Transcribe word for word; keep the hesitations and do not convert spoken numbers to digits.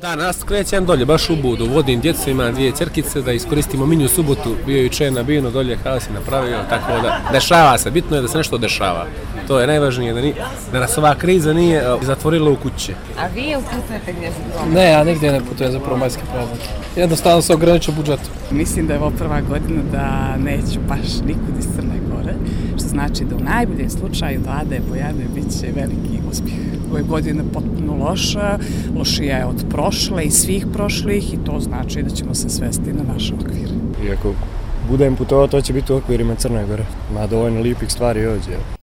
Da, nas krećem dolje, baš u Budu, vodim djecu, imam dvije crkice, da iskoristimo mini u subotu, bio jučer na Binu, dolje Halas je napravio, tako da dešava se, bitno je da se nešto dešava. To je najvažnije, da, ni, da nas ova kriza nije zatvorila u kuće. A vi putujete gdje za prvo? Ne, ja nigdje ne putujem za prvomajski praznik. Jednostavno se ograničio budžet. Mislim da je ovo prva godina da neću baš nikud iz Crne Gore, što znači da u najboljem slučaju do Ade Bojane bit će veliki uspjeh. Ove godine je potpuno loša, lošija je od prošle i svih prošlih i to znači da ćemo se svesti na naše okvire. I ako budem putovao, to će biti u okvirima Crne Gore. Ima dovoljno lijepih stvari ovdje.